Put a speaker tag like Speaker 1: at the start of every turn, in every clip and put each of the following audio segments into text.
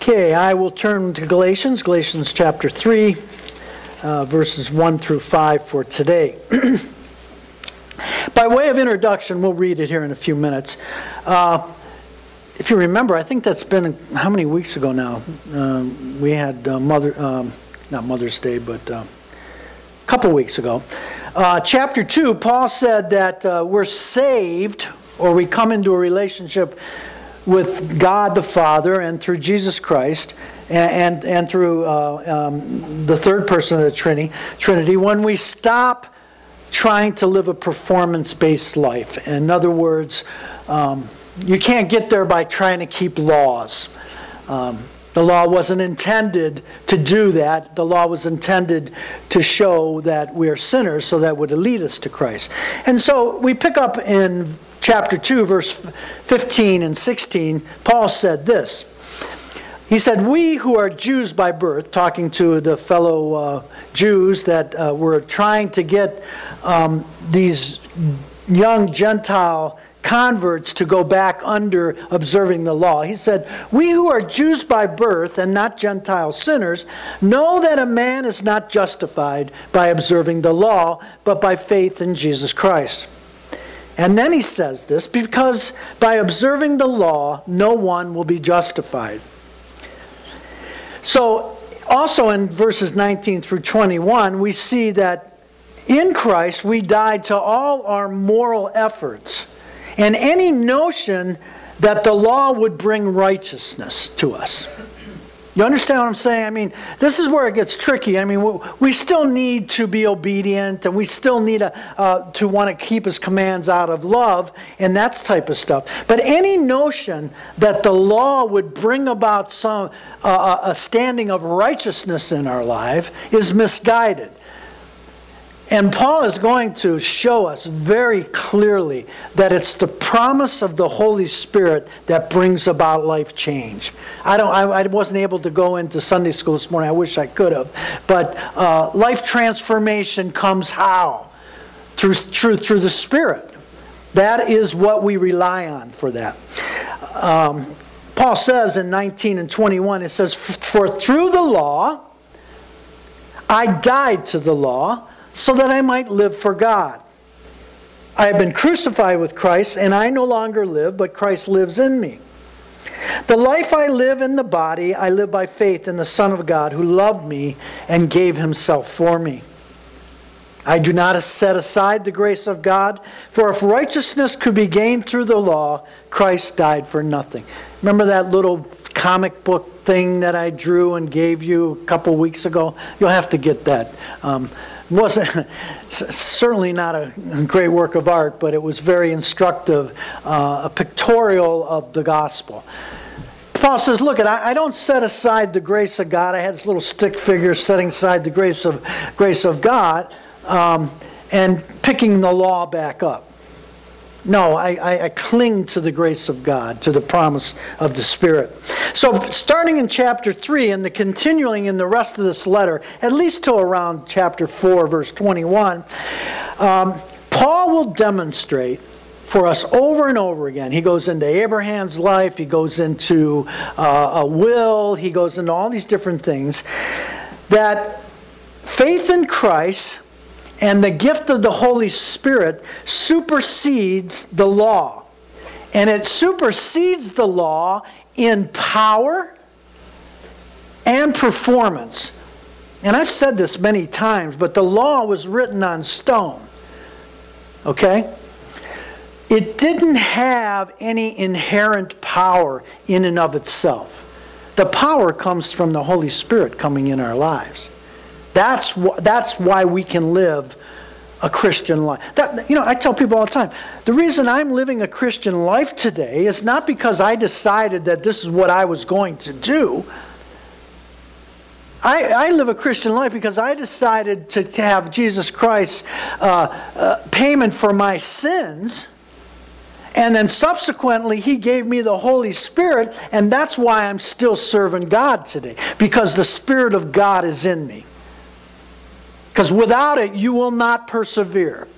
Speaker 1: Okay, I will turn to Galatians chapter 3, verses 1 through 5 for today. By way of introduction, we'll read it here in a few minutes. If you remember, I think that's been, how many weeks ago now? We had not Mother's Day, but a couple weeks ago. Chapter 2, Paul said that we're saved, or we come into a relationship with God the Father and through Jesus Christ and through the third person of the Trinity when we stop trying to live a performance-based life. In other words, you can't get there by trying to keep laws. The law wasn't intended to do that. The law was intended to show that we're sinners, so that would lead us to Christ. And so we pick up in chapter 2, verse 15 and 16, Paul said this. He said, "We who are Jews by birth," talking to the fellow Jews that were trying to get these young Gentile converts to go back under observing the law. He said, "We who are Jews by birth and not Gentile sinners know that a man is not justified by observing the law, but by faith in Jesus Christ." And then he says this, because by observing the law, no one will be justified. So, also in verses 19 through 21, we see that in Christ we died to all our moral efforts and any notion that the law would bring righteousness to us. You understand what I'm saying? I mean, this is where it gets tricky. I mean, we still need to be obedient, and we still need to want to keep His commands out of love, and that type of stuff. But any notion that the law would bring about a standing of righteousness in our life is misguided. And Paul is going to show us very clearly that it's the promise of the Holy Spirit that brings about life change. I wasn't able to go into Sunday school this morning. I wish I could have. But life transformation comes how? Through the Spirit. That is what we rely on for that. Paul says in 19 and 21, it says, "For through the law, I died to the law, so that I might live for God. I have been crucified with Christ, and I no longer live, but Christ lives in me. The life I live in the body, I live by faith in the Son of God, who loved me and gave Himself for me. I do not set aside the grace of God, for if righteousness could be gained through the law, Christ died for nothing." Remember that little comic book thing that I drew and gave you a couple weeks ago? You'll have to get that. Wasn't certainly not a great work of art, but it was very instructive, a pictorial of the gospel. Paul says, look, I don't set aside the grace of God. I had this little stick figure setting aside the grace of God and picking the law back up. No, I cling to the grace of God, to the promise of the Spirit. So starting in chapter 3 and continuing in the rest of this letter, at least till around chapter 4, verse 21, Paul will demonstrate for us over and over again. He goes into Abraham's life, he goes into a will, he goes into all these different things, that faith in Christ and the gift of the Holy Spirit supersedes the law. And it supersedes the law in power and performance. And I've said this many times, but the law was written on stone. Okay? It didn't have any inherent power in and of itself. The power comes from the Holy Spirit coming in our lives. That's why we can live a Christian life. I tell people all the time, the reason I'm living a Christian life today is not because I decided that this is what I was going to do. I live a Christian life because I decided to have Jesus Christ's payment for my sins, and then subsequently He gave me the Holy Spirit, and that's why I'm still serving God today, because the Spirit of God is in me. Because without it, you will not persevere.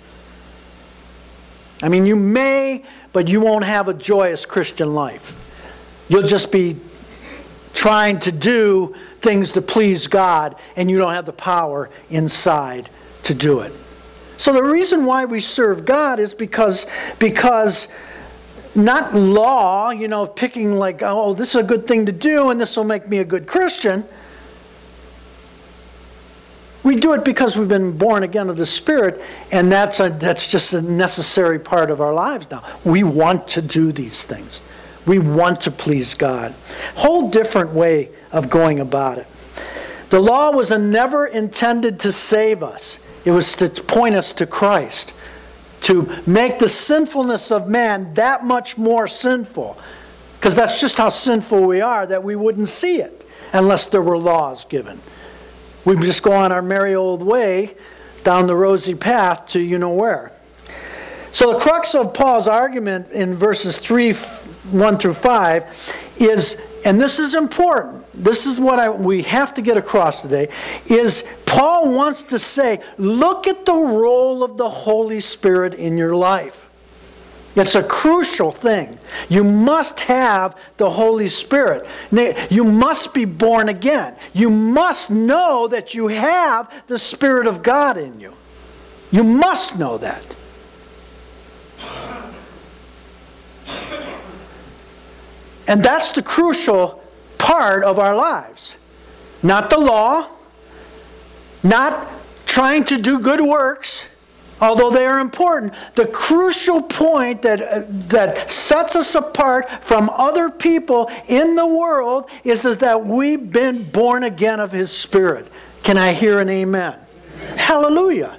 Speaker 1: I mean, you may, but you won't have a joyous Christian life. You'll just be trying to do things to please God, and you don't have the power inside to do it. So the reason why we serve God is because not law, picking like, oh, this is a good thing to do and this will make me a good Christian. We do it because we've been born again of the Spirit, and that's just a necessary part of our lives now. We want to do these things. We want to please God. Whole different way of going about it. The law was never intended to save us. It was to point us to Christ, to make the sinfulness of man that much more sinful, because that's just how sinful we are, that we wouldn't see it unless there were laws given. We'd just go on our merry old way down the rosy path to where. So the crux of Paul's argument in verses 1 through 5 is, and this is important, this is what we have to get across today, is Paul wants to say, look at the role of the Holy Spirit in your life. It's a crucial thing. You must have the Holy Spirit. You must be born again. You must know that you have the Spirit of God in you. You must know that. And that's the crucial part of our lives. Not the law, not trying to do good works, although they are important. The crucial point that sets us apart from other people in the world is that we've been born again of His Spirit. Can I hear an amen? Hallelujah.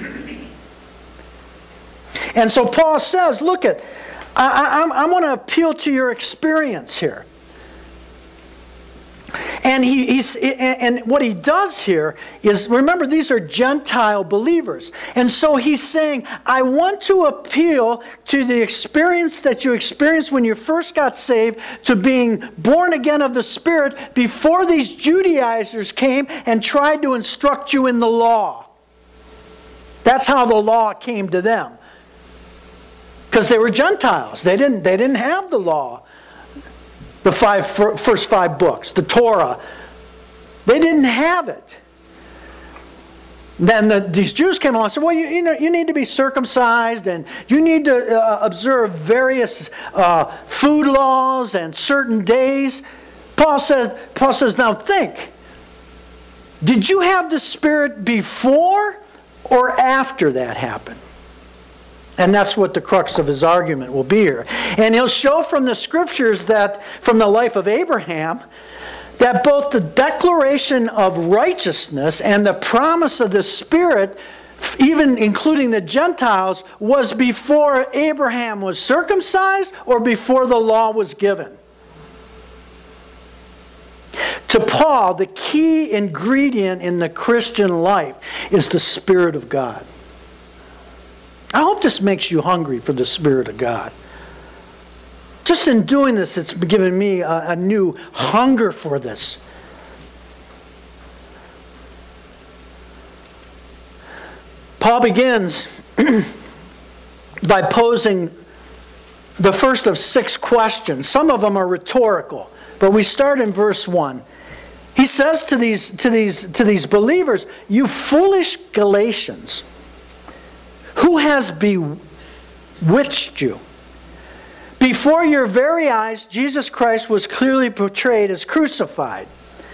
Speaker 1: And so Paul says, look at, I want to appeal to your experience here. And and what he does here is, remember, these are Gentile believers. And so he's saying, I want to appeal to the experience that you experienced when you first got saved, to being born again of the Spirit before these Judaizers came and tried to instruct you in the law. That's how the law came to them. Because they were Gentiles. They didn't have the law. The first five books, the Torah. They didn't have it. Then these Jews came along and said, well, you need to be circumcised, and you need to observe various food laws and certain days. Paul says, now think. Did you have the Spirit before or after that happened? And that's what the crux of his argument will be here. And he'll show from the Scriptures that, from the life of Abraham, that both the declaration of righteousness and the promise of the Spirit, even including the Gentiles, was before Abraham was circumcised or before the law was given. To Paul, the key ingredient in the Christian life is the Spirit of God. I hope this makes you hungry for the Spirit of God. Just in doing this, it's given me a new hunger for this. Paul begins by posing the first of 6 questions. Some of them are rhetorical, but we start in verse 1. He says to these believers, you foolish Galatians, who has bewitched you? Before your very eyes, Jesus Christ was clearly portrayed as crucified.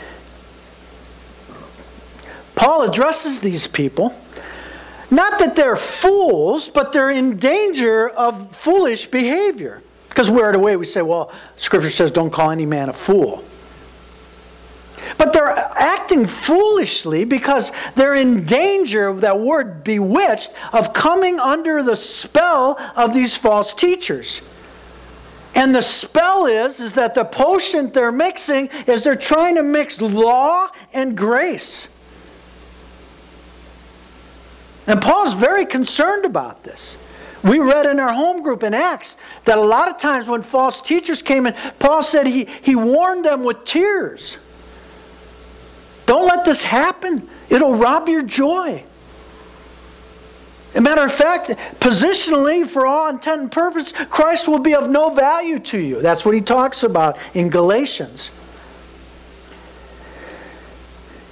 Speaker 1: Paul addresses these people, not that they're fools, but they're in danger of foolish behavior. Because right away we say, well, Scripture says don't call any man a fool. But they're acting foolishly because they're in danger, that word bewitched, of coming under the spell of these false teachers. And the spell is that the potion they're mixing is they're trying to mix law and grace. And Paul's very concerned about this. We read in our home group in Acts that a lot of times when false teachers came in, Paul said he warned them with tears. Don't let this happen. It'll rob your joy. As a matter of fact, positionally, for all intent and purpose, Christ will be of no value to you. That's what he talks about in Galatians.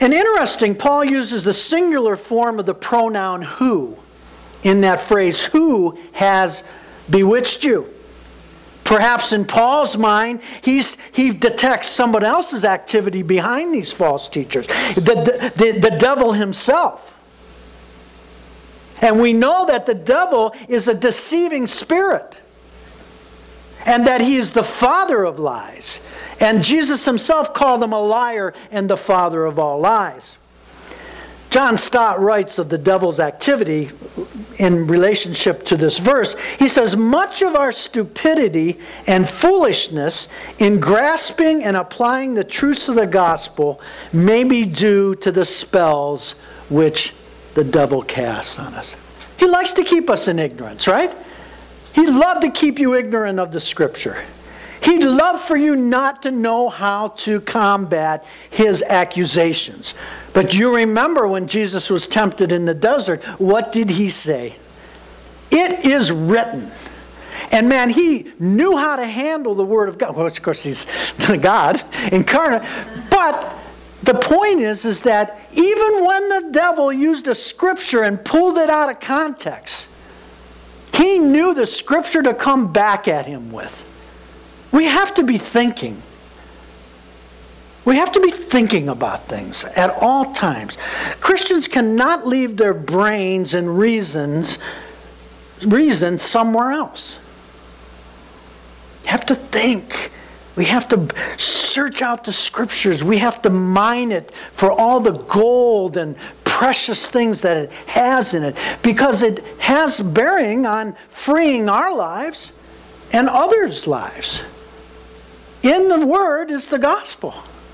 Speaker 1: And interesting, Paul uses the singular form of the pronoun who in that phrase, who has bewitched you. Perhaps in Paul's mind, he detects someone else's activity behind these false teachers. The devil himself. And we know that the devil is a deceiving spirit. And that he is the father of lies. And Jesus himself called him a liar and the father of all lies. John Stott writes of the devil's activity in relationship to this verse. He says, much of our stupidity and foolishness in grasping and applying the truths of the gospel may be due to the spells which the devil casts on us. He likes to keep us in ignorance, right? He'd love to keep you ignorant of the Scripture. He'd love for you not to know how to combat his accusations. But you remember when Jesus was tempted in the desert, what did he say? It is written. And man, he knew how to handle the Word of God. Well, of course, he's God incarnate. But the point is that even when the devil used a Scripture and pulled it out of context, he knew the Scripture to come back at him with. We have to be thinking. We have to be thinking about things at all times. Christians cannot leave their brains and reasons somewhere else. You have to think. We have to search out the Scriptures. We have to mine it for all the gold and precious things that it has in it, because it has bearing on freeing our lives and others' lives. In the Word is the gospel.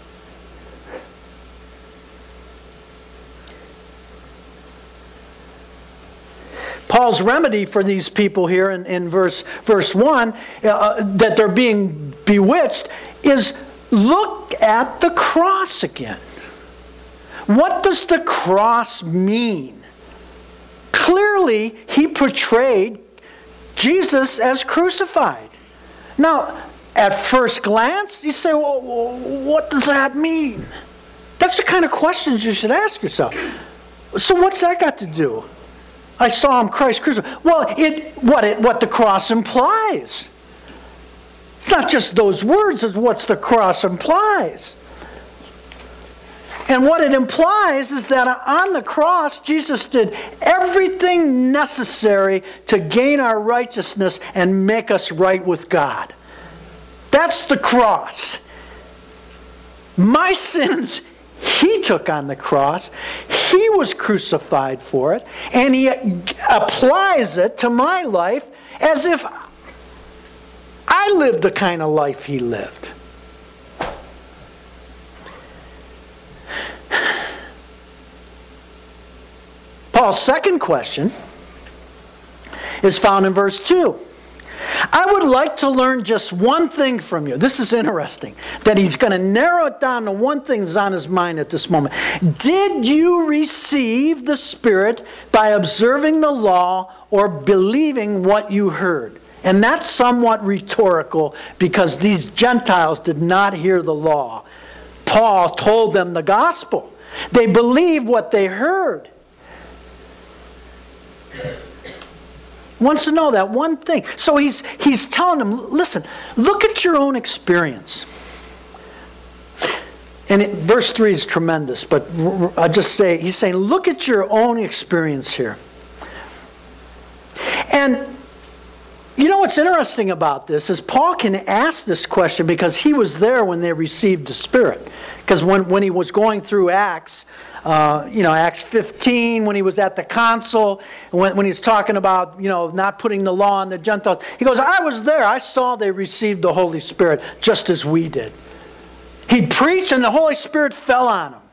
Speaker 1: Paul's remedy for these people here in verse 1, that they're being bewitched, is look at the cross again. What does the cross mean? Clearly, he portrayed Jesus as crucified. Now, at first glance, you say, well, what does that mean? That's the kind of questions you should ask yourself. So what's that got to do? I saw him, Christ crucified. Well, what the cross implies. It's not just those words, it's what the cross implies. And what it implies is that on the cross, Jesus did everything necessary to gain our righteousness and make us right with God. That's the cross. My sins, he took on the cross. He was crucified for it. And he applies it to my life as if I lived the kind of life he lived. Paul's second question is found in verse 2. I would like to learn just one thing from you. This is interesting, that he's going to narrow it down to one thing that's on his mind at this moment. Did you receive the Spirit by observing the law or believing what you heard? And that's somewhat rhetorical because these Gentiles did not hear the law. Paul told them the gospel. They believed what they heard. Wants to know that one thing. So he's telling them, listen, look at your own experience. And verse 3 is tremendous, but I'll just say, he's saying, look at your own experience here. And you know what's interesting about this is Paul can ask this question because he was there when they received the Spirit. Because when he was going through Acts, Acts 15, when he was at the council, when he's talking about, not putting the law on the Gentiles, he goes, I was there. I saw they received the Holy Spirit just as we did. He preached and the Holy Spirit fell on him.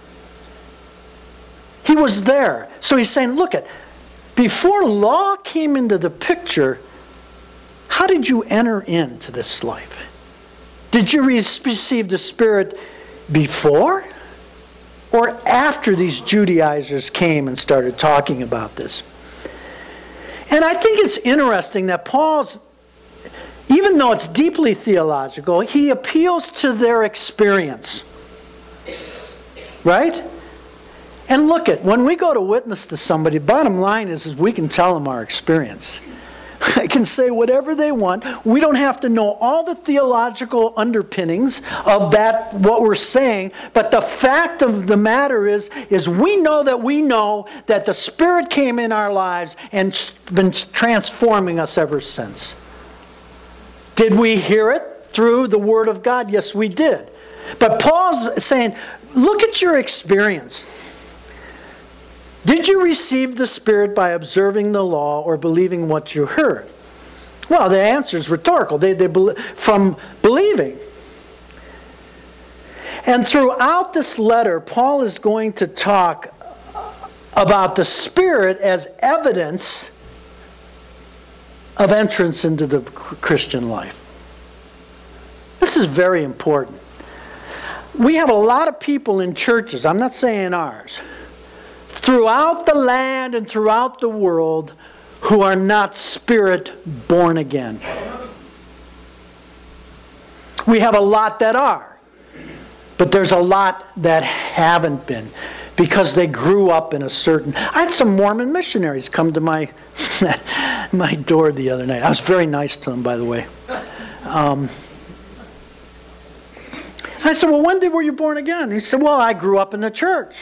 Speaker 1: He was there. So he's saying, look, before law came into the picture, how did you enter into this life? Did you receive the Spirit before or after these Judaizers came and started talking about this? And I think it's interesting that Paul's, even though it's deeply theological, he appeals to their experience. Right? And look at, when we go to witness to somebody, bottom line is we can tell them our experience. I can say whatever they want. We don't have to know all the theological underpinnings of that, what we're saying. But the fact of the matter is we know that the Spirit came in our lives and been transforming us ever since. Did we hear it through the Word of God? Yes, we did. But Paul's saying, look at your experience. Did you receive the Spirit by observing the law or believing what you heard? Well, the answer is rhetorical. From believing. And throughout this letter, Paul is going to talk about the Spirit as evidence of entrance into the Christian life. This is very important. We have a lot of people in churches, I'm not saying ours, throughout the land and throughout the world who are not Spirit born again. We have a lot that are, but there's a lot that haven't been because they grew up in a certain... I had some Mormon missionaries come to my my door the other night. I was very nice to them, by the way. I said, well, when were you born again? He said, well, I grew up in the church.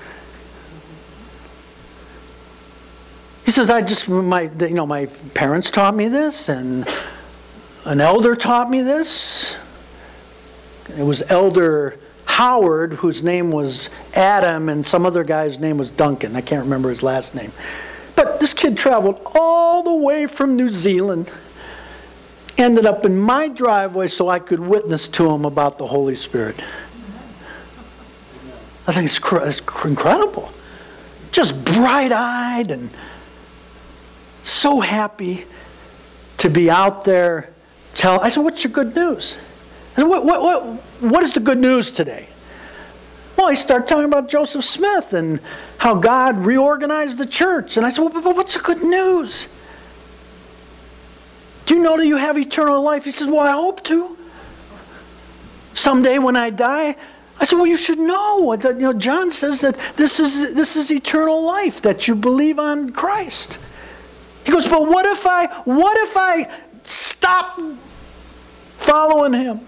Speaker 1: He says, my parents taught me this, and an elder taught me this. It was Elder Howard, whose name was Adam, and some other guy's name was Duncan. I can't remember his last name. But this kid traveled all the way from New Zealand, ended up in my driveway so I could witness to him about the Holy Spirit. I think it's incredible. Just bright-eyed and so happy to be out there telling. I said, what's your good news? I said, what is the good news today? Well, he started talking about Joseph Smith and how God reorganized the church. And I said, well, what's the good news? Do you know that you have eternal life? He says, well, I hope to. Someday when I die. I said, well, you should know. John says that this is eternal life, that you believe on Christ. He goes, but what if I stop following him?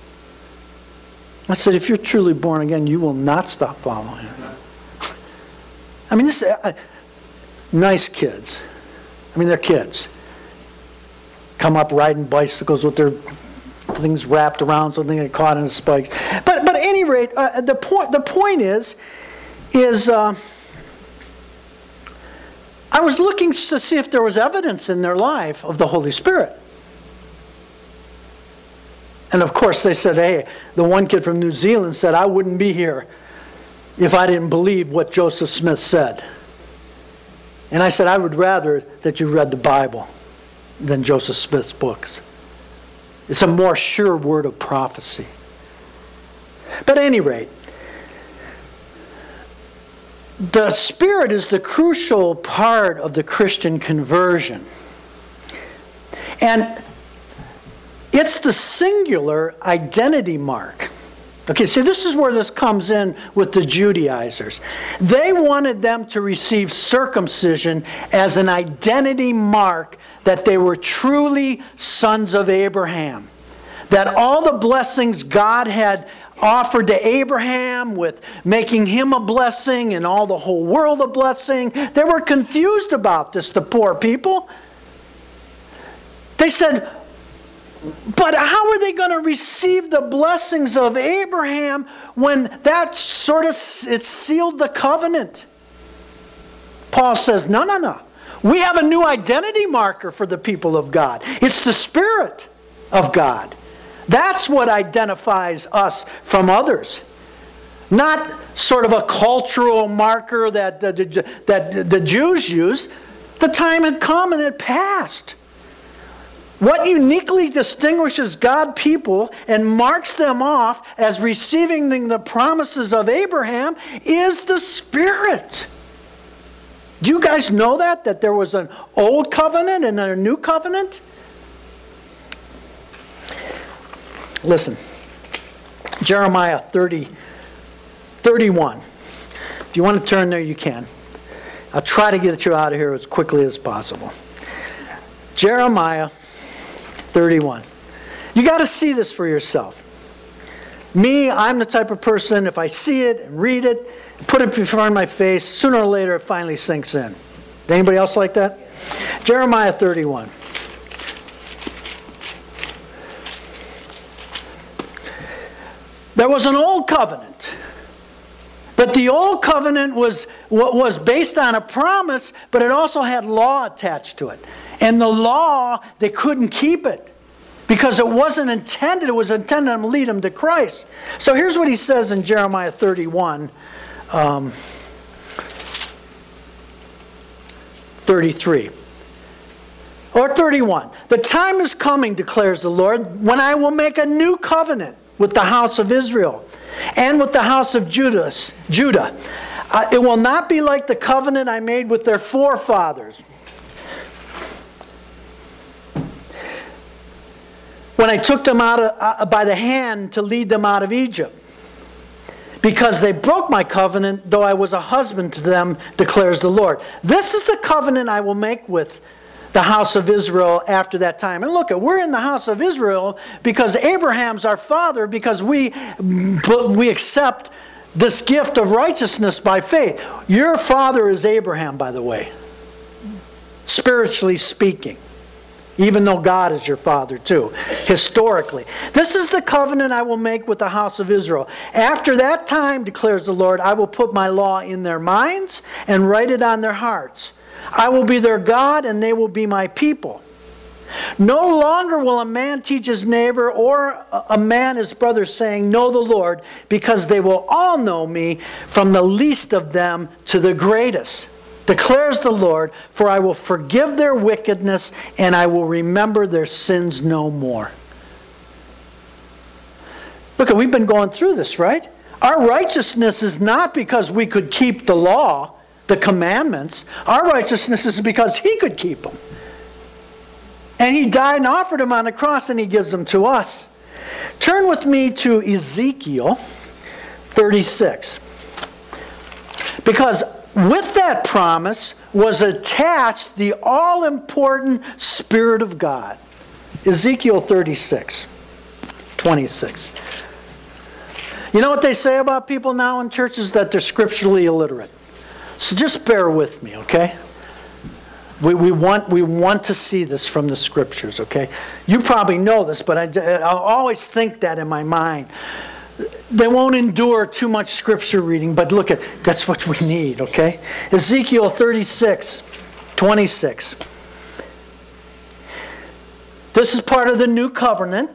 Speaker 1: I said, if you're truly born again, you will not stop following him. I mean, nice kids. I mean, they're kids. Come up riding bicycles with their things wrapped around so they get caught in the spikes. But at any rate, the point is I was looking to see if there was evidence in their life of the Holy Spirit. And of course they said, hey, the one kid from New Zealand said, I wouldn't be here if I didn't believe what Joseph Smith said. And I said, I would rather that you read the Bible than Joseph Smith's books. It's a more sure word of prophecy. But at any rate, the Spirit is the crucial part of the Christian conversion. And it's the singular identity mark. Okay, so this is where this comes in with the Judaizers. They wanted them to receive circumcision as an identity mark that they were truly sons of Abraham. That all the blessings God had offered to Abraham with making him a blessing and all the whole world a blessing, they were confused about this, the poor people. They said, but how are they going to receive the blessings of Abraham when that sort of, it sealed the covenant? Paul says, no. We have a new identity marker for the people of God. It's the Spirit of God. That's what identifies us from others. Not sort of a cultural marker that the Jews used. The time had come and it passed. What uniquely distinguishes God's people and marks them off as receiving the promises of Abraham is the Spirit. Do you guys know that there was an old covenant and a new covenant? Listen, Jeremiah 30 31. If you want to turn there, you can. I'll try to get you out of here as quickly as possible. Jeremiah 31. You got to see this for yourself. Me, I'm the type of person, if I see it and read it, put it before my face, sooner or later it finally sinks in. Anybody else like that? Jeremiah 31. There was an old covenant. But the old covenant was based on a promise, but it also had law attached to it. And the law, they couldn't keep it because it wasn't intended. It was intended to lead them to Christ. So here's what he says in Jeremiah 31, 33. Or 31. The time is coming, declares the Lord, when I will make a new covenant with the house of Israel and with the house of Judah. It will not be like the covenant I made with their forefathers when I took them out by the hand to lead them out of Egypt, because they broke my covenant, though I was a husband to them, declares the Lord. This is the covenant I will make with the house of Israel after that time. And look, we're in the house of Israel because Abraham's our father, because we accept this gift of righteousness by faith. Your father is Abraham, by the way, spiritually speaking, even though God is your father too, historically. This is the covenant I will make with the house of Israel. After that time, declares the Lord, I will put my law in their minds and write it on their hearts. I will be their God, and they will be my people. No longer will a man teach his neighbor or a man his brother, saying, know the Lord, because they will all know me, from the least of them to the greatest, declares the Lord, for I will forgive their wickedness, and I will remember their sins no more. Look, we've been going through this, right? Our righteousness is not because we could keep the law, the commandments. Our righteousness is because He could keep them. And He died and offered them on the cross, and He gives them to us. Turn with me to Ezekiel 36. Because with that promise was attached the all-important Spirit of God. Ezekiel 36, 26. You know what they say about people now in churches? That they're scripturally illiterate. So just bear with me, okay? We want to see this from the Scriptures, okay? You probably know this, but I'll always think that in my mind. They won't endure too much Scripture reading, but look at, that's what we need, okay? Ezekiel 36, 26. This is part of the new covenant.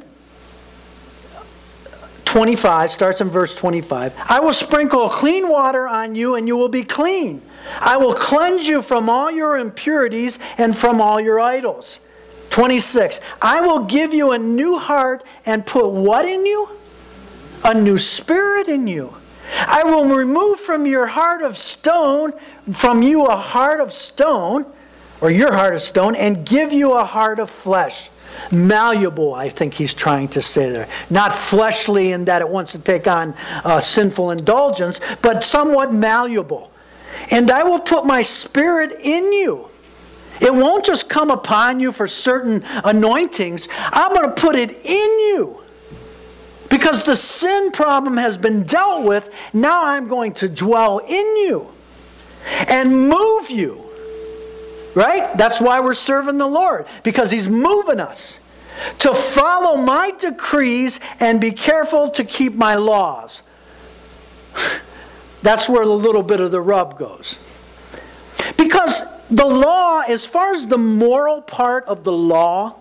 Speaker 1: 25, starts in verse 25. I will sprinkle clean water on you, and you will be clean. I will cleanse you from all your impurities and from all your idols. 26. I will give you a new heart and put what in you? A new spirit in you. I will remove from your heart of stone, from you a heart of stone, or your heart of stone, and give you a heart of flesh. Malleable, I think he's trying to say there. Not fleshly in that it wants to take on sinful indulgence, but somewhat malleable. And I will put my Spirit in you. It won't just come upon you for certain anointings. I'm going to put it in you. Because the sin problem has been dealt with, now I'm going to dwell in you and move you. Right? That's why we're serving the Lord. Because He's moving us to follow my decrees and be careful to keep my laws. That's where a little bit of the rub goes. Because the law, as far as the moral part of the law,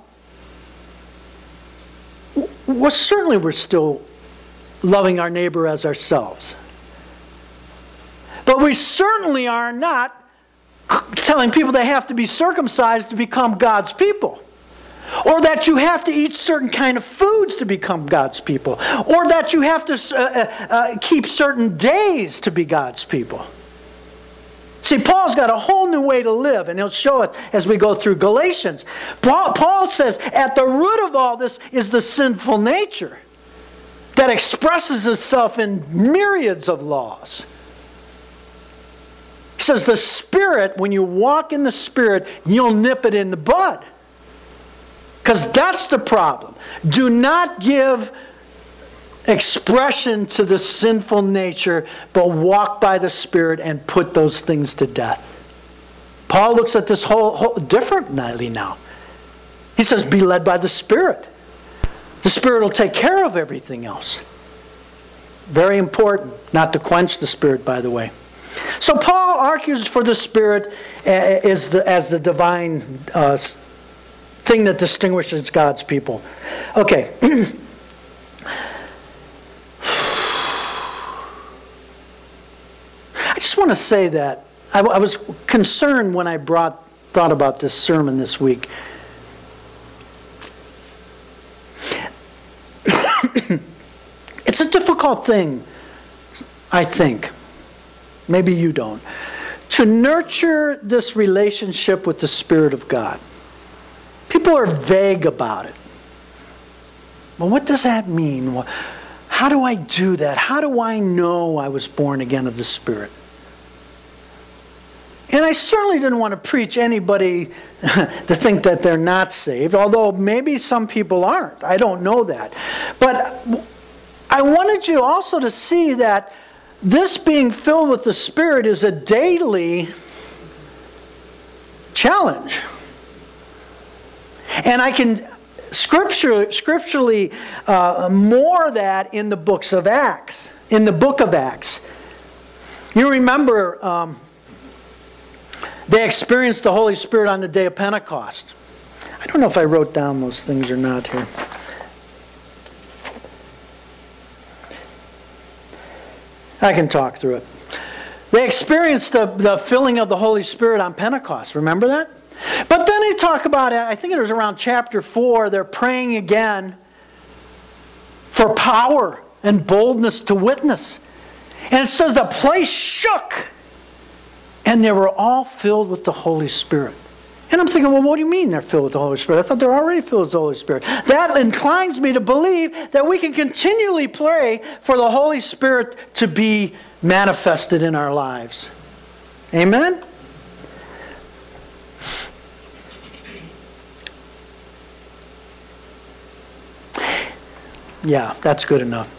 Speaker 1: we're still loving our neighbor as ourselves. But we certainly are not telling people they have to be circumcised to become God's people. Or that you have to eat certain kind of foods to become God's people. Or that you have to keep certain days to be God's people. See, Paul's got a whole new way to live, and he'll show it as we go through Galatians. Paul says, at the root of all this is the sinful nature. that expresses itself in myriads of laws. He says the Spirit, when you walk in the Spirit, you'll nip it in the bud. Because that's the problem. Do not give expression to the sinful nature, but walk by the Spirit and put those things to death. Paul looks at this whole differently now. He says, be led by the Spirit. The Spirit will take care of everything else. Very important not to quench the Spirit, by the way. So Paul argues for the Spirit as the divine thing that distinguishes God's people. Okay. I just want to say that I was concerned when I thought about this sermon this week. It's a difficult thing, I think. Maybe you don't. To nurture this relationship with the Spirit of God. People are vague about it. Well, what does that mean? How do I do that? How do I know I was born again of the Spirit? And I certainly didn't want to preach anybody to think that they're not saved, although maybe some people aren't. I don't know that. But I wanted you also to see that this being filled with the Spirit is a daily challenge. And I can scripturally more that in the books of Acts, in the book of Acts. You remember they experienced the Holy Spirit on the day of Pentecost. I don't know if I wrote down those things or not here. I can talk through it. They experienced the filling of the Holy Spirit on Pentecost. Remember that? But then they talk about, I think it was around chapter 4, they're praying again for power and boldness to witness. And it says the place shook. And they were all filled with the Holy Spirit. And I'm thinking, well, what do you mean they're filled with the Holy Spirit? I thought they're already filled with the Holy Spirit. That inclines me to believe that we can continually pray for the Holy Spirit to be manifested in our lives. Amen? Yeah, that's good enough.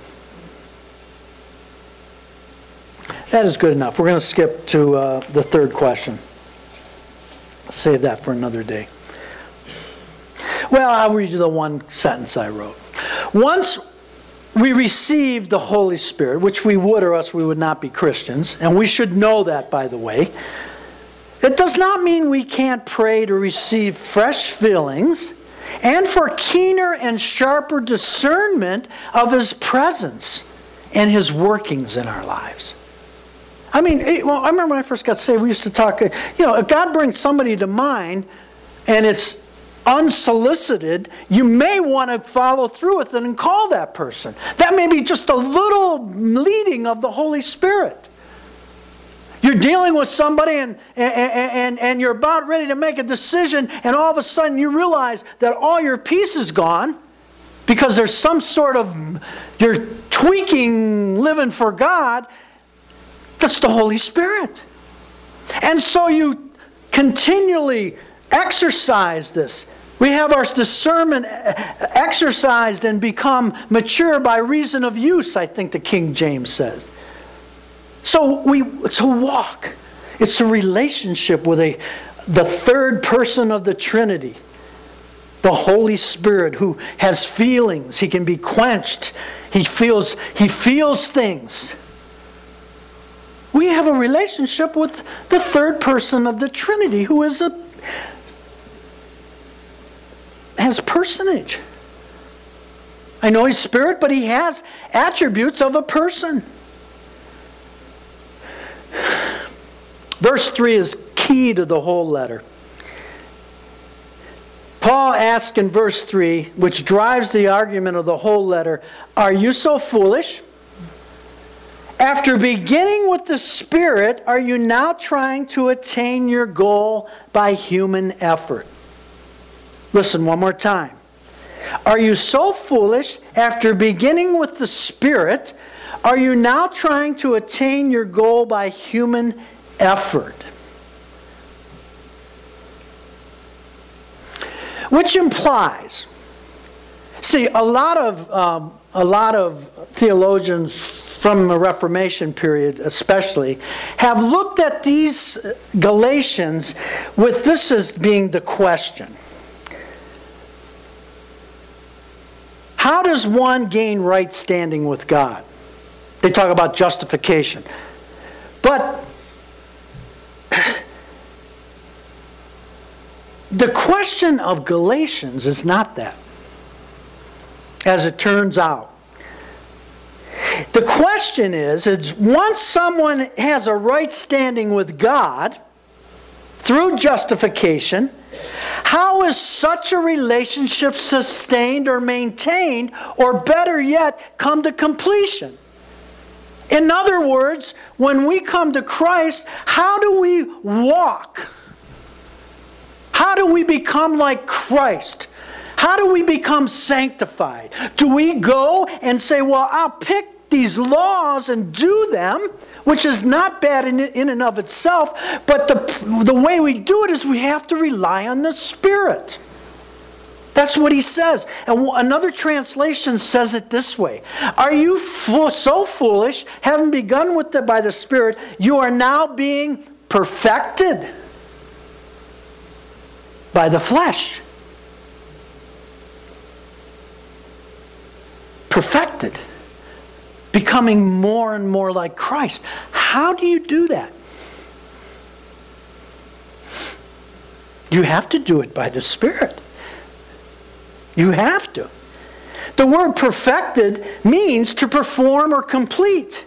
Speaker 1: That is good enough. We're going to skip to the third question. Save that for another day. Well, I'll read you the one sentence I wrote. Once we receive the Holy Spirit, which we would or else we would not be Christians, and we should know that, by the way, it does not mean we can't pray to receive fresh fillings and for keener and sharper discernment of His presence and His workings in our lives. I mean, I remember when I first got saved, we used to talk, if God brings somebody to mind and it's unsolicited, you may want to follow through with it and call that person. That may be just a little leading of the Holy Spirit. You're dealing with somebody and you're about ready to make a decision, and all of a sudden you realize that all your peace is gone because there's some sort of, you're tweaking living for God. That's the Holy Spirit. And so you continually exercise this. We have our discernment exercised and become mature by reason of use, I think the King James says. So it's a walk. It's a relationship with the third person of the Trinity. The Holy Spirit, who has feelings. He can be quenched. He feels things. We have a relationship with the third person of the Trinity, who has personage. I know He's Spirit, but He has attributes of a person. Verse 3 is key to the whole letter. Paul asks in verse 3, which drives the argument of the whole letter, "Are you so foolish? After beginning with the Spirit, are you now trying to attain your goal by human effort?" Listen one more time. Are you so foolish? After beginning with the Spirit, are you now trying to attain your goal by human effort? Which implies, see, a lot of theologians from the Reformation period especially have looked at these Galatians with this as being the question. How does one gain right standing with God? They talk about justification. But the question of Galatians is not that, as it turns out. The question is once someone has a right standing with God through justification, how is such a relationship sustained or maintained, or better yet, come to completion? In other words, when we come to Christ, how do we walk? How do we become like Christ? How do we become sanctified? Do we go and say, well, I'll pick these laws and do them, which is not bad in and of itself, but the way we do it is we have to rely on the Spirit. That's what he says. And another translation says it this way. Are you so foolish, having begun by the Spirit, you are now being perfected by the flesh? Perfected. Becoming more and more like Christ. How do you do that? You have to do it by the Spirit. You have to. The word perfected means to perform or complete.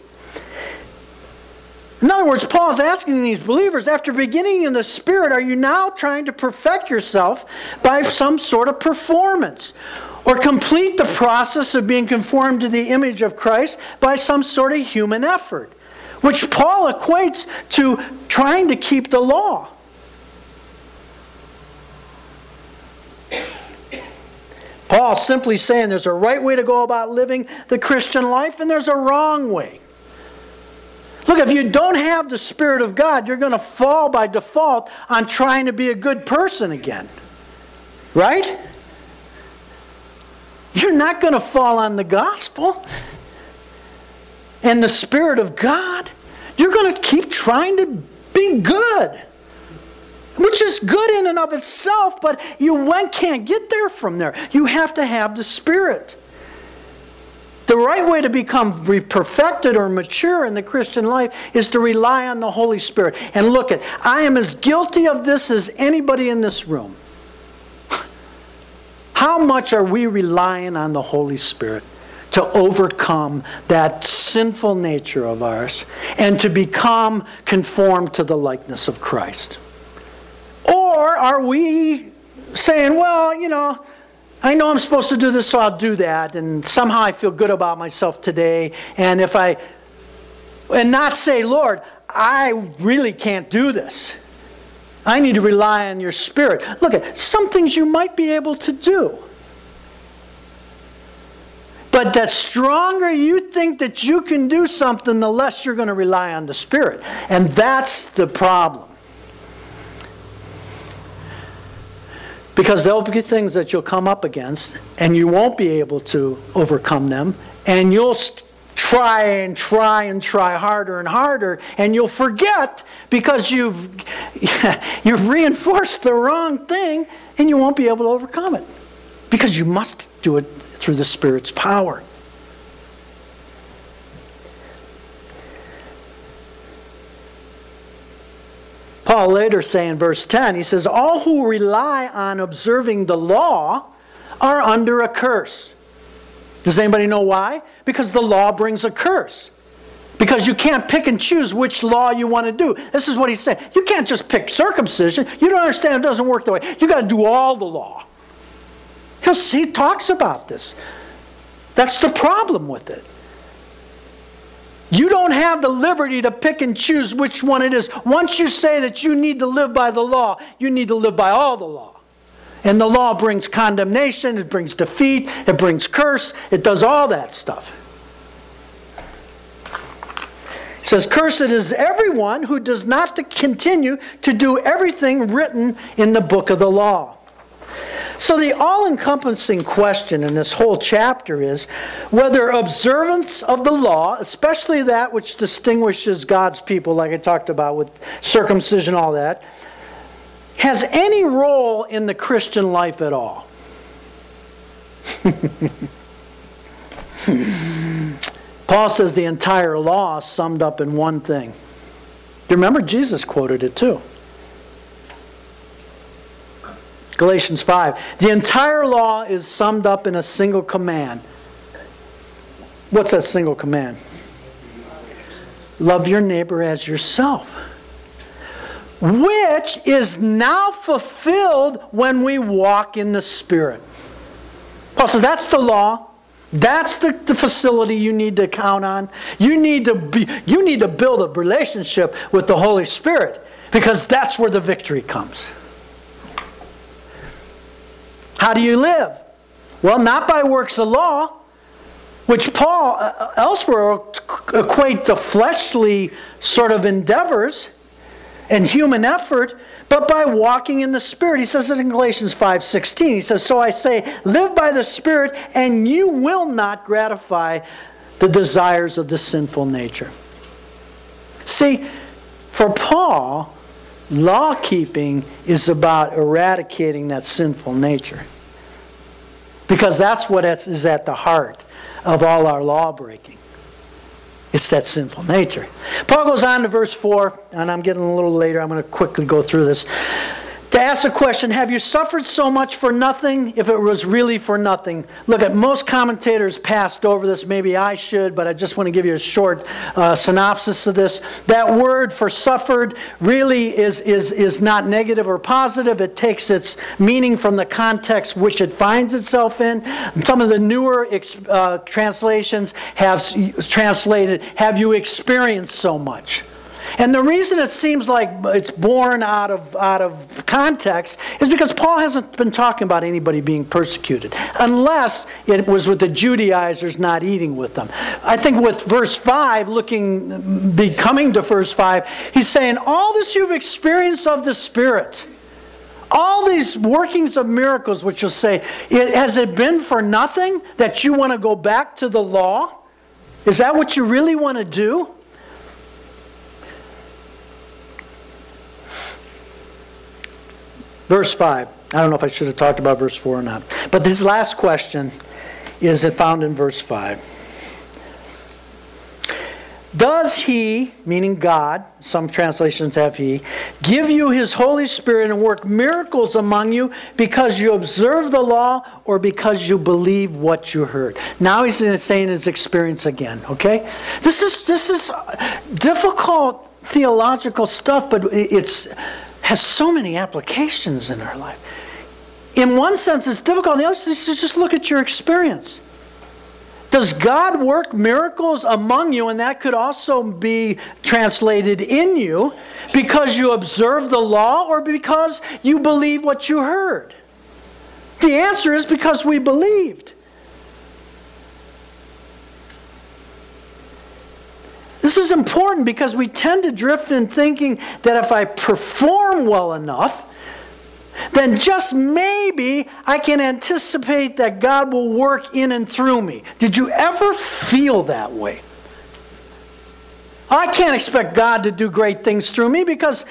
Speaker 1: In other words, Paul is asking these believers, after beginning in the Spirit, are you now trying to perfect yourself by some sort of performance? Or complete the process of being conformed to the image of Christ by some sort of human effort, which Paul equates to trying to keep the law. Paul's simply saying there's a right way to go about living the Christian life and there's a wrong way. Look, if you don't have the Spirit of God, you're going to fall by default on trying to be a good person again. Right? You're not going to fall on the gospel and the Spirit of God. You're going to keep trying to be good, which is good in and of itself, but you can't get there from there. You have to have the Spirit. The right way to become perfected or mature in the Christian life is to rely on the Holy Spirit. And look, I am as guilty of this as anybody in this room. How much are we relying on the Holy Spirit to overcome that sinful nature of ours and to become conformed to the likeness of Christ? Or are we saying, well, I know I'm supposed to do this, so I'll do that, and somehow I feel good about myself today, and not say, Lord, I really can't do this. I need to rely on your Spirit. Look, some things you might be able to do. But the stronger you think that you can do something, the less you're going to rely on the Spirit. And that's the problem. Because there'll be things that you'll come up against, and you won't be able to overcome them, and you'll try and try harder and harder, and you'll forget because you've reinforced the wrong thing, and you won't be able to overcome it. Because you must do it through the Spirit's power. Paul later say in verse 10, he says, all who rely on observing the law are under a curse. Does anybody know why? Because the law brings a curse. Because you can't pick and choose which law you want to do. This is what he's saying. You can't just pick circumcision. You don't understand, it doesn't work that way. You got to do all the law. He talks about this. That's the problem with it. You don't have the liberty to pick and choose which one it is. Once you say that you need to live by the law, you need to live by all the law. And the law brings condemnation, it brings defeat, it brings curse, it does all that stuff. It says, "Cursed is everyone who does not continue to do everything written in the book of the law." So the all-encompassing question in this whole chapter is whether observance of the law, especially that which distinguishes God's people, like I talked about with circumcision and all that, has any role in the Christian life at all. Paul says the entire law is summed up in one thing. You remember Jesus quoted it too. Galatians 5. The entire law is summed up in a single command. What's that single command? Love your neighbor as yourself. Which is now fulfilled when we walk in the Spirit. Paul says that's the law. That's the facility you need to count on. You need to build a relationship with the Holy Spirit, because that's where the victory comes. How do you live? Well, not by works of law, which Paul elsewhere equate to fleshly sort of endeavors and human effort, but by walking in the Spirit. He says it in Galatians 5:16. He says, "So I say, live by the Spirit, and you will not gratify the desires of the sinful nature." See, for Paul, law-keeping is about eradicating that sinful nature. Because that's what is at the heart of all our law-breaking. It's that sinful nature. Paul goes on to verse 4, and I'm getting a little later. I'm going to quickly go through this. To ask the question, have you suffered so much for nothing if it was really for nothing? Look, at most commentators passed over this. Maybe I should, but I just want to give you a short synopsis of this. That word for suffered really is not negative or positive. It takes its meaning from the context which it finds itself in. Some of the newer translations have translated, have you experienced so much? And the reason it seems like it's born out of context is because Paul hasn't been talking about anybody being persecuted, unless it was with the Judaizers not eating with them. I think with verse 5, coming to verse 5, he's saying, all this you've experienced of the Spirit, all these workings of miracles, which you'll say, has it been for nothing that you want to go back to the law? Is that what you really want to do? Verse 5. I don't know if I should have talked about verse 4 or not. But this last question is found in verse 5. Does He, meaning God, some translations have He, give you His Holy Spirit and work miracles among you because you observe the law or because you believe what you heard? Now he's saying his experience again, okay? This is difficult theological stuff, but it's has so many applications in our life. In one sense, it's difficult. In the other sense, just look at your experience. Does God work miracles among you, and that could also be translated in you, because you observe the law or because you believe what you heard? The answer is because we believed. This is important because we tend to drift in thinking that if I perform well enough, then just maybe I can anticipate that God will work in and through me. Did you ever feel that way? I can't expect God to do great things through me because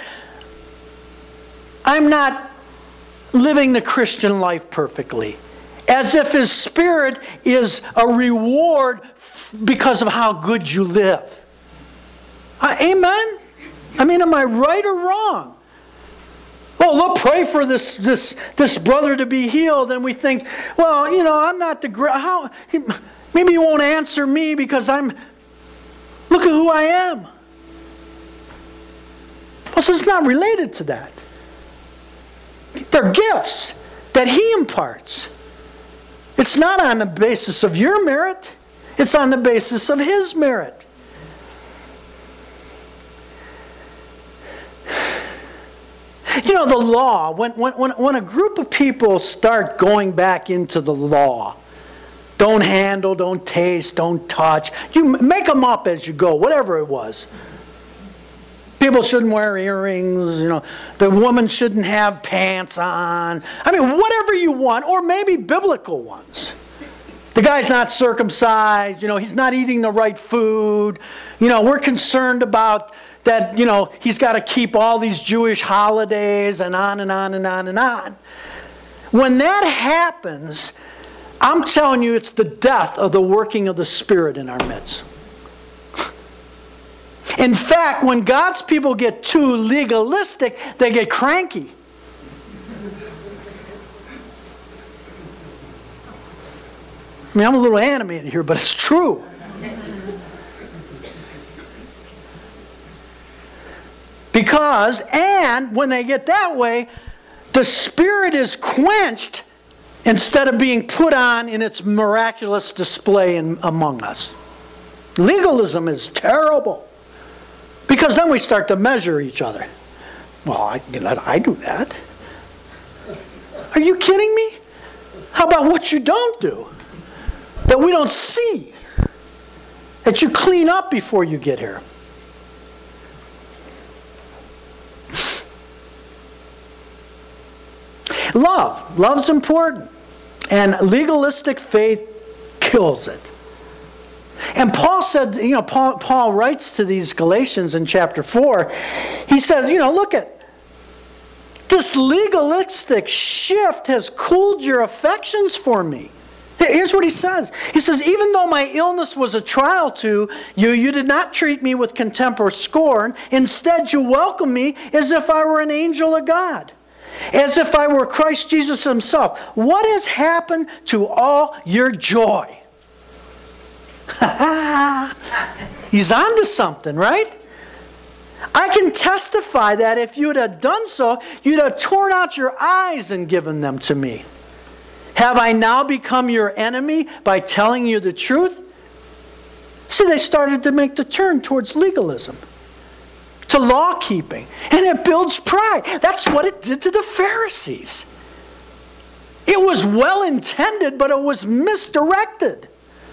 Speaker 1: I'm not living the Christian life perfectly. As if His Spirit is a reward because of how good you live. Amen? I mean, am I right or wrong? Well, we'll pray for this brother to be healed, and we think, well, I'm not maybe He won't answer me because look at who I am. Well, so it's not related to that. They're gifts that He imparts. It's not on the basis of your merit. It's on the basis of His merit. You know, the law, when a group of people start going back into the law, don't handle, don't taste, don't touch, you make them up as you go, whatever it was. People shouldn't wear earrings, you know, the woman shouldn't have pants on. I mean, whatever you want, or maybe biblical ones. The guy's not circumcised, you know, he's not eating the right food. You know, we're concerned about that, you know, he's got to keep all these Jewish holidays and on and on and on and on. When that happens, I'm telling you, it's the death of the working of the Spirit in our midst. In fact, when God's people get too legalistic, they get cranky. I mean, I'm a little animated here, but it's true. Because, and when they get that way, the Spirit is quenched instead of being put on in its miraculous display among us. Legalism is terrible. Because then we start to measure each other. Well, I do that. Are you kidding me? How about what you don't do? That we don't see. That you clean up before you get here. Love. Love's important. And legalistic faith kills it. And Paul said, you know, Paul writes to these Galatians in chapter 4. He says, you know, look at this legalistic shift has cooled your affections for me. Here's what he says. He says, even though my illness was a trial to you, you did not treat me with contempt or scorn. Instead, you welcomed me as if I were an angel of God. As if I were Christ Jesus himself. What has happened to all your joy? He's onto something, right? I can testify that if you'd have done so, you'd have torn out your eyes and given them to me. Have I now become your enemy by telling you the truth? See, they started to make the turn towards legalism, to law keeping, and it builds pride. That's what it did to the Pharisees. It was well intended, but it was misdirected.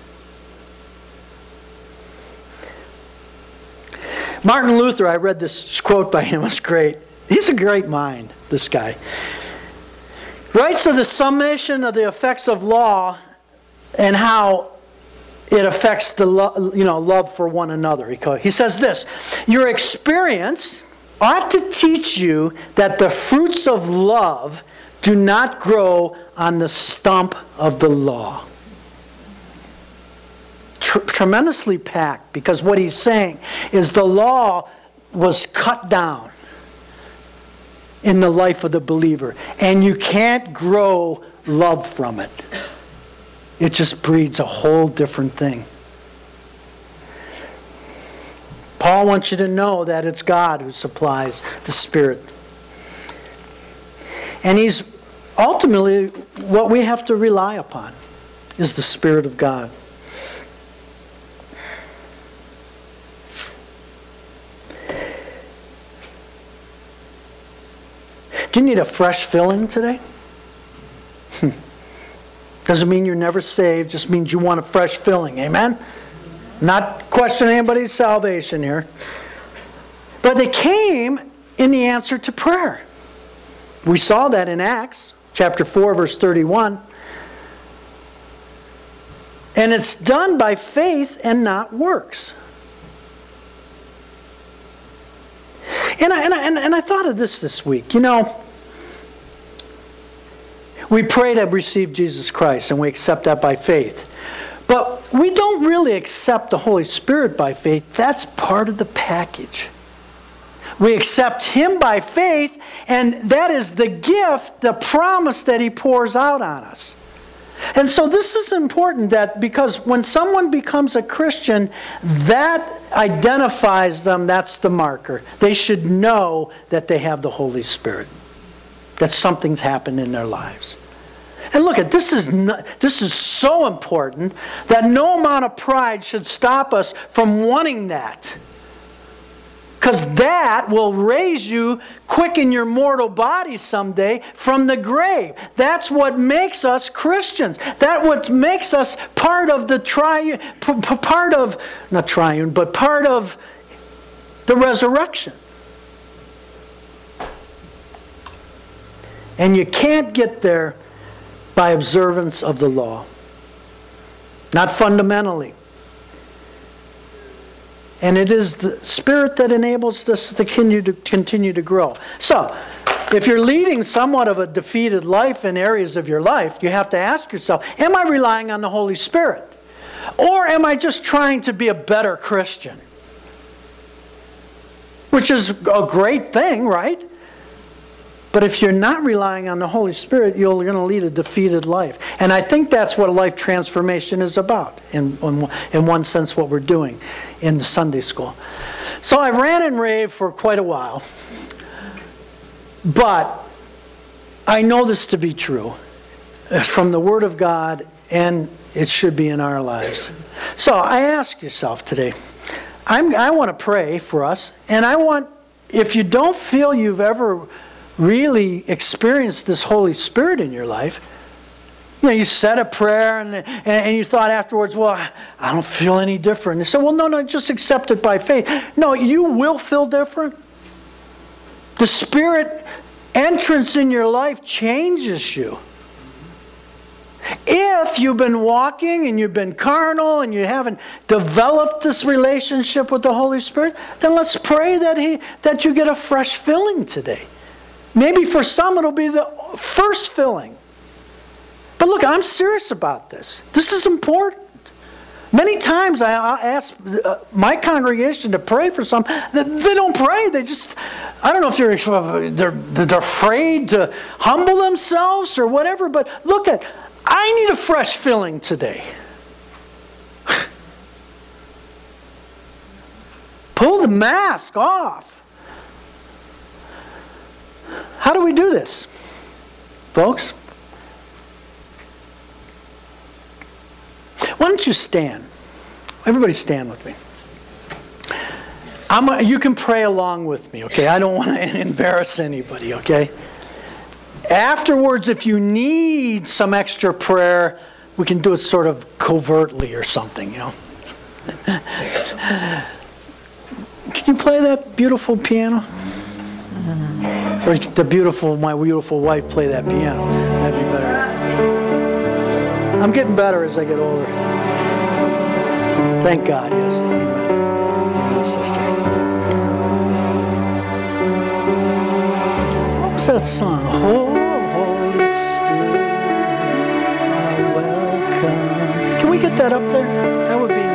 Speaker 1: Martin Luther, I read this quote by him, it's great. He's a great mind, this guy. Writes of the summation of the effects of law and how it affects the love for one another. He says this, your experience ought to teach you that the fruits of love do not grow on the stump of the law. Tremendously packed, because what he's saying is the law was cut down in the life of the believer, and you can't grow love from it. It just breeds a whole different thing. Paul wants you to know that it's God who supplies the Spirit. And he's ultimately what we have to rely upon is the Spirit of God. Do you need a fresh filling today? Doesn't mean you're never saved, just means you want a fresh filling. Amen? Not questioning anybody's salvation here. But they came in the answer to prayer. We saw that in Acts chapter 4, verse 31. And it's done by faith and not works. And I thought of this week. You know, we pray to receive Jesus Christ and we accept that by faith. But we don't really accept the Holy Spirit by faith. That's part of the package. We accept Him by faith, and that is the gift, the promise that He pours out on us. And so this is important, that because when someone becomes a Christian, that identifies them, that's the marker. They should know that they have the Holy Spirit, that something's happened in their lives. And look, this is so important that no amount of pride should stop us from wanting that. Because that will raise you, quicken your mortal body someday from the grave. That's what makes us Christians. That's what makes us part of the part of the resurrection. And you can't get there by observance of the law. Not fundamentally. And it is the Spirit that enables us to continue to grow. So, if you're leading somewhat of a defeated life in areas of your life, you have to ask yourself, am I relying on the Holy Spirit? Or am I just trying to be a better Christian? Which is a great thing, right? But if you're not relying on the Holy Spirit, you're going to lead a defeated life. And I think that's what life transformation is about, in one sense, what we're doing in the Sunday school. So I ran and raved for quite a while. But I know this to be true from the Word of God, and it should be in our lives. So I ask yourself today, I want to pray for us, and I want, if you don't feel you've ever really experienced this Holy Spirit in your life, you said a prayer and you thought afterwards, well, I don't feel any different. You said, well, no, just accept it by faith. No, you will feel different. The Spirit entrance in your life changes you. If you've been walking and you've been carnal and you haven't developed this relationship with the Holy Spirit, then let's pray that you get a fresh filling today. Maybe for some it'll be the first filling. But look, I'm serious about this. This is important. Many times I ask my congregation to pray for some. They don't pray. They just, I don't know if they're afraid to humble themselves or whatever. But look I need a fresh filling today. Pull the mask off. How do we do this, folks? Why don't you stand? Everybody stand with me. You can pray along with me, okay? I don't want to embarrass anybody, okay? Afterwards, if you need some extra prayer, we can do it sort of covertly or something, Can you play that beautiful piano? Or my beautiful wife play that piano. That'd be better. I'm getting better as I get older. Thank God, yes. Amen. Amen, sister. What was that song? Oh, Holy Spirit, welcome. Can we get that up there? That would be nice.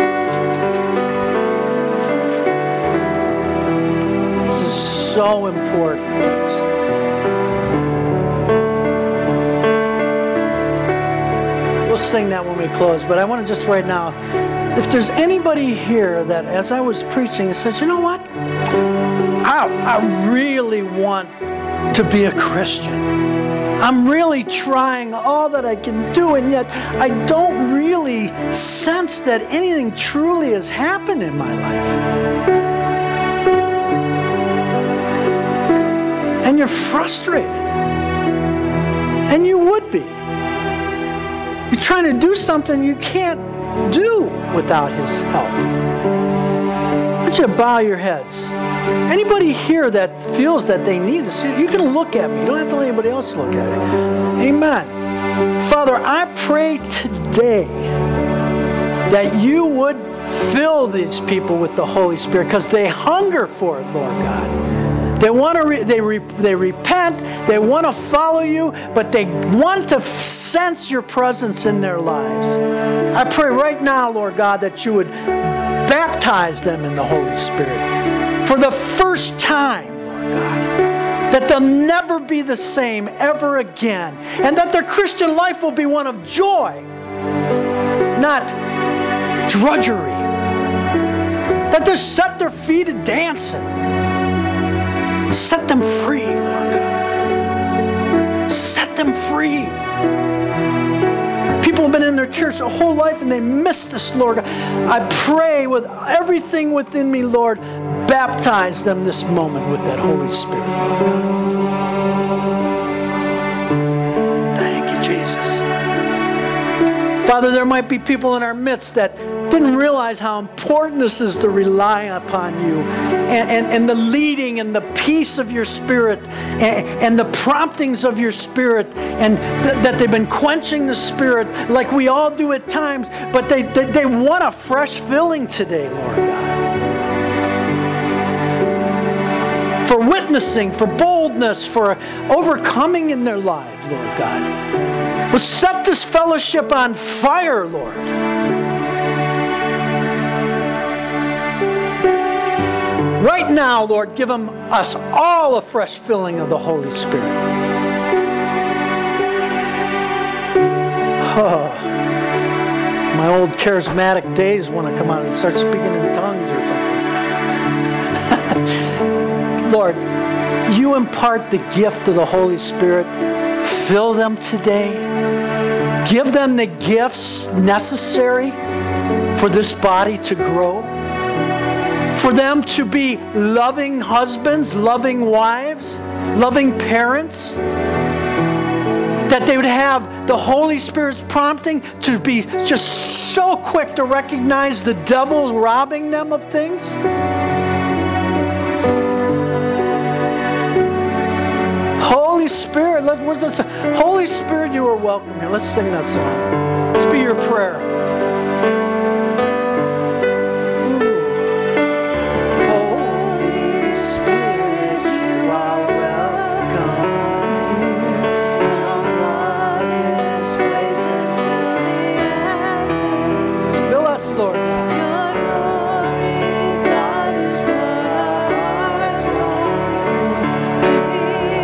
Speaker 1: This is so important, folks. We'll sing that when we close, but I want to just right now, if there's anybody here that as I was preaching says, you know what? I really want to be a Christian. I'm really trying all that I can do, and yet I don't really sense that anything truly has happened in my life. And you're frustrated. And you would be. You're trying to do something you can't do without His help. Why don't you bow your heads? Anybody here that feels that they need this, you can look at me. You don't have to let anybody else look at it. Amen. Father, I pray today that you would fill these people with the Holy Spirit because they hunger for it, Lord God. They want to. They repent. They want to follow you, but they want to sense your presence in their lives. I pray right now, Lord God, that you would baptize them in the Holy Spirit for the first time, Lord God. That they'll never be the same ever again, and that their Christian life will be one of joy, not drudgery. That they'll set their feet a dancing. Set them free, Lord God. Set them free. People have been in their church their whole life and they miss this, Lord God. I pray with everything within me, Lord, Baptize them this moment with that Holy Spirit, Lord God. Thank you, Jesus. Father, there might be people in our midst that didn't realize how important this is to rely upon you and the leading and the peace of your Spirit and the promptings of your Spirit, and that they've been quenching the Spirit like we all do at times, but they want a fresh filling today, Lord God. For witnessing, for boldness, for overcoming in their lives, Lord God. Well, set this fellowship on fire, Lord. Right now, Lord, give us all a fresh filling of the Holy Spirit. Oh, my old charismatic days want to come out and start speaking in tongues or something. Lord, you impart the gift of the Holy Spirit. Fill them today. Give them the gifts necessary for this body to grow. For them to be loving husbands, loving wives, loving parents. That they would have the Holy Spirit's prompting to be just so quick to recognize the devil robbing them of things. Holy Spirit, what's this? Holy Spirit, you are welcome here. Let's sing that song. Let's be your prayer. Holy Spirit, you are welcome here. Come flood this place and fill the atmosphere. Fill us, Lord God. Your glory, God, is what our hearts long for. To be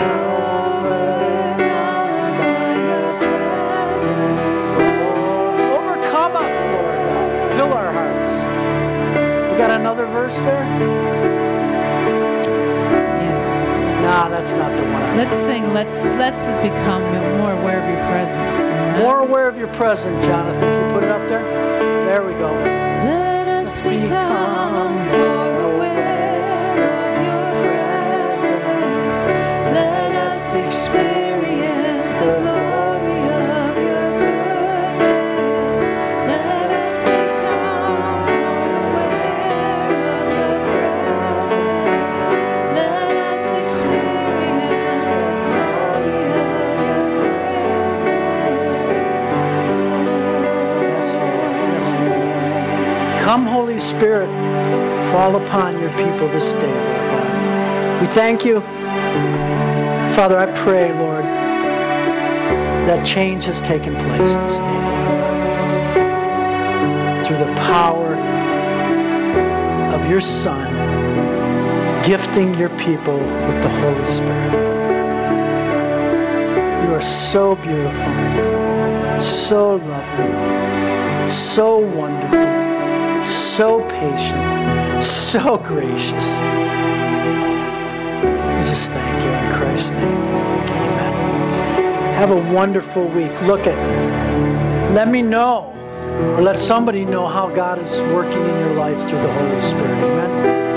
Speaker 1: another verse there?
Speaker 2: Yes.
Speaker 1: Nah, that's not the one.
Speaker 2: Let's sing. Let's become more aware of your presence.
Speaker 1: More aware of your presence, Jonathan. Can you put it up there? There we go.
Speaker 2: Let us become more aware of your presence. Let us experience the glory of your goodness. Let us become more aware of your presence. Let us experience the glory of your goodness.
Speaker 1: Yes, Lord. Yes, Lord. Come, Holy Spirit, fall upon your people this day, Lord God. We thank you. Father, I pray, Lord, that change has taken place this day, Lord. Through the power of your Son, gifting your people with the Holy Spirit. You are so beautiful, so lovely, so wonderful, so patient, so gracious. We just thank you in Christ's name. Amen. Have a wonderful week. Let me know, or let somebody know how God is working in your life through the Holy Spirit. Amen.